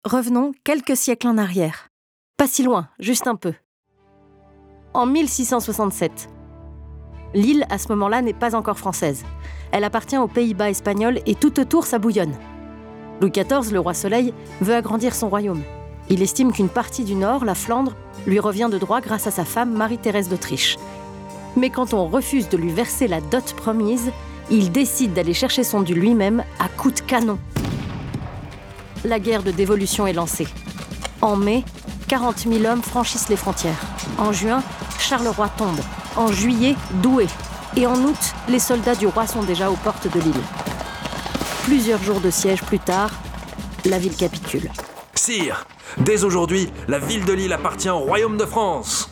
revenons quelques siècles en arrière. Pas si loin, juste un peu. En 1667. L'île, à ce moment-là, n'est pas encore française. Elle appartient aux Pays-Bas espagnols et tout autour, ça bouillonne. Louis XIV, le roi Soleil, veut agrandir son royaume. Il estime qu'une partie du nord, la Flandre, lui revient de droit grâce à sa femme Marie-Thérèse d'Autriche. Mais quand on refuse de lui verser la dot promise, il décide d'aller chercher son dû lui-même à coups de canon. La guerre de dévolution est lancée. En mai, 40 000 hommes franchissent les frontières. En juin, Charleroi tombe. En juillet, Douai. Et en août, les soldats du roi sont déjà aux portes de l'île. Plusieurs jours de siège plus tard, la ville capitule. Sire, dès aujourd'hui, la ville de Lille appartient au royaume de France.